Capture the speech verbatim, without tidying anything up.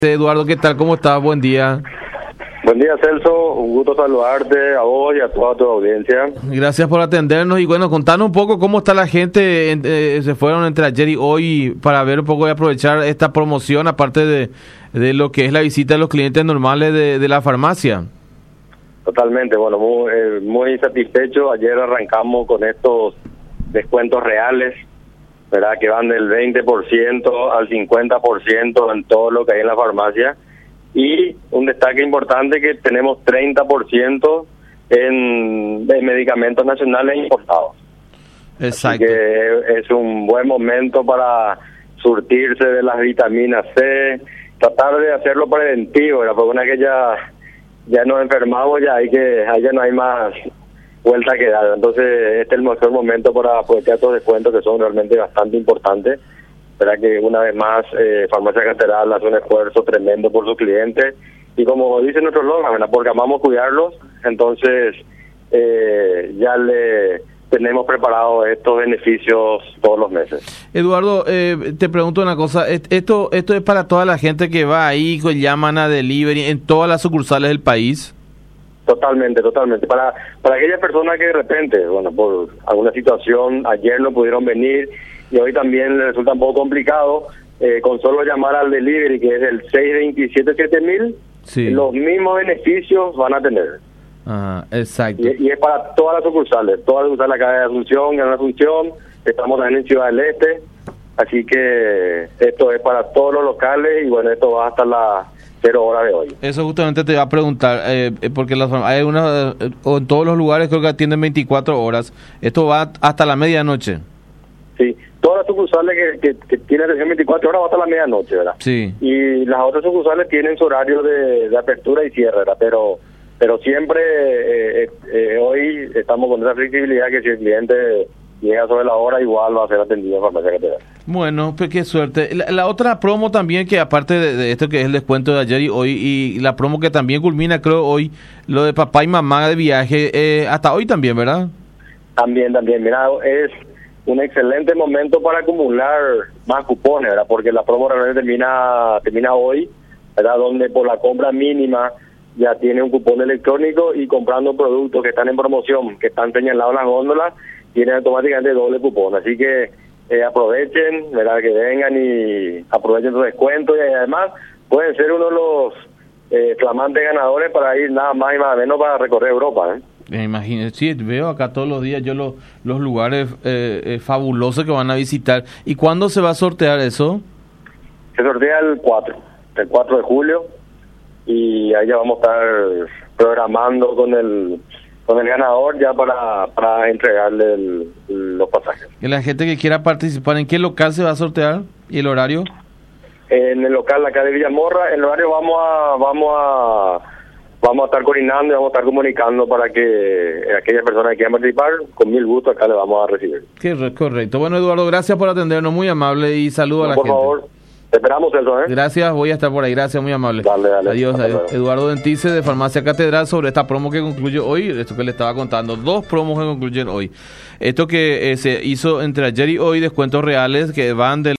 Eduardo, ¿qué tal? ¿Cómo estás? Buen día. Buen día, Celso. Un gusto saludarte a vos y a toda tu audiencia. Gracias por atendernos. Y bueno, contanos un poco cómo está la gente. Eh, se fueron entre ayer y hoy para ver un poco y aprovechar esta promoción, aparte de, de lo que es la visita de los clientes normales de, de la farmacia. Totalmente. Bueno, muy, eh, muy satisfecho. Ayer arrancamos con estos descuentos reales, ¿verdad? Que van del veinte por ciento al cincuenta por ciento en todo lo que hay en la farmacia. Y un destaque importante que tenemos treinta por ciento en, en medicamentos nacionales importados. Exacto. Así que es un buen momento para surtirse de las vitaminas C, tratar de hacerlo preventivo, ¿verdad? Porque una vez que ya, ya nos enfermamos, ya hay que, ya no hay más vuelta que dar. Entonces este es el mejor momento para aprovechar estos descuentos que son realmente bastante importantes. Verá que una vez más eh, Farmacia Catedral hace un esfuerzo tremendo por sus clientes y como dice nuestro logo, porque amamos cuidarlos, entonces eh, ya le tenemos preparados estos beneficios todos los meses. Eduardo, eh, te pregunto una cosa, esto esto es para toda la gente que va ahí, que llaman a delivery en todas las sucursales del país. Totalmente, totalmente. Para para aquellas personas que de repente, bueno, por alguna situación ayer no pudieron venir y hoy también les resulta un poco complicado, eh, con solo llamar al delivery, que es el seis dos siete siete mil, sí, los mismos beneficios van a tener. Ajá, exacto. Y, y es para todas las sucursales, todas las sucursales acá de Asunción, Gran Asunción, estamos también en Ciudad del Este, así que esto es para todos los locales y bueno, esto va hasta las cero horas de hoy. Eso justamente te iba a preguntar, eh, porque las, hay una, eh, en todos los lugares creo que atienden veinticuatro horas, esto va hasta la medianoche. Sí, todas las sucursales que, que, que tienen atención veinticuatro horas va hasta la medianoche, ¿verdad? Sí. Y las otras sucursales tienen su horario de, de apertura y cierre, ¿verdad? Pero pero siempre eh, eh, hoy estamos con esa flexibilidad que si el cliente llega sobre la hora, igual va a ser atendido en Farmacia Catedral. Bueno, pues qué suerte. La, la otra promo también, que aparte de, de esto que es el descuento de ayer y hoy, y la promo que también culmina, creo, hoy, lo de papá y mamá de viaje, eh, hasta hoy también, ¿verdad? También, también. Mira, es un excelente momento para acumular más cupones, ¿verdad? Porque la promo realmente termina, termina hoy, ¿verdad? Donde por la compra mínima ya tiene un cupón electrónico y comprando productos que están en promoción, que están señalados en las góndolas, tienen automáticamente doble cupón. Así que eh, aprovechen, ¿verdad? Que vengan y aprovechen su descuento y además pueden ser uno de los eh, flamantes ganadores para ir nada más y más menos para recorrer Europa, ¿eh? Me imagino, sí, veo acá todos los días yo los, los lugares eh, eh, fabulosos que van a visitar. ¿Y cuándo se va a sortear eso? Se sortea el cuatro, el cuatro de julio, y ahí ya vamos a estar programando con el con el ganador ya para, para entregarle el, los pasajes. ¿Y la gente que quiera participar, en qué local se va a sortear y el horario? En el local acá de Villamorra, el horario vamos a vamos a vamos a estar coordinando y vamos a estar comunicando para que aquellas personas que quieran participar, con mil gusto acá le vamos a recibir. Qué correcto. Bueno, Eduardo, gracias por atendernos, muy amable, y saludo no, a la por gente. Por favor, te esperamos eso, ¿eh? Gracias, voy a estar por ahí, gracias, muy amable. Dale, dale. Adiós, adiós. Eduardo Dentice de Farmacia Catedral sobre esta promo que concluye hoy, esto que le estaba contando, dos promos que concluyen hoy. Esto que eh, se hizo entre ayer y hoy, descuentos reales que van del